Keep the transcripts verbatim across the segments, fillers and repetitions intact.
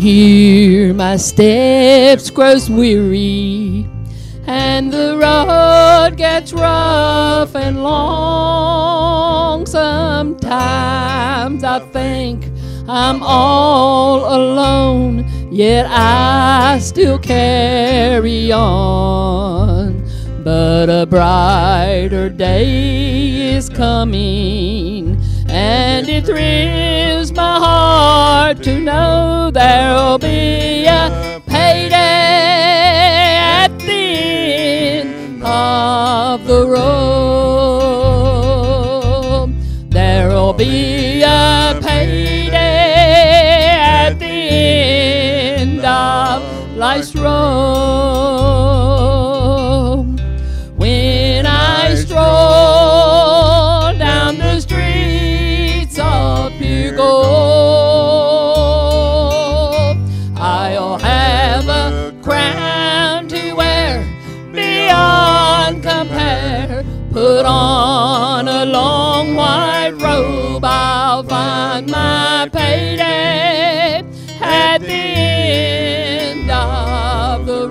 here my steps grows weary, and the road gets rough and long. Sometimes I think I'm all alone, yet I still carry on. But a brighter day is coming, and it thrills my heart to know there'll be a payday at the end of the road. There'll be a payday at the end of life's road. When I stroll down the streets of pure gold, I'll have a crown to wear beyond compare. Put on a long white robe, I'll find my payday at the end of the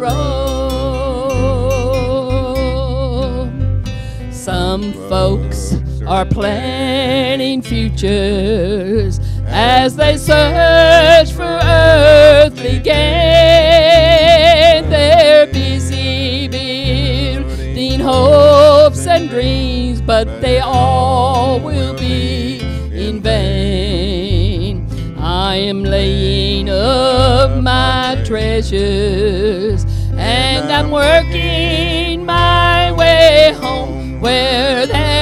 road. Some folks are planning futures as they search for earthly gain. They're busy building hopes and dreams, but they all will be in vain. I am laying up my treasures, and I'm working my way home where there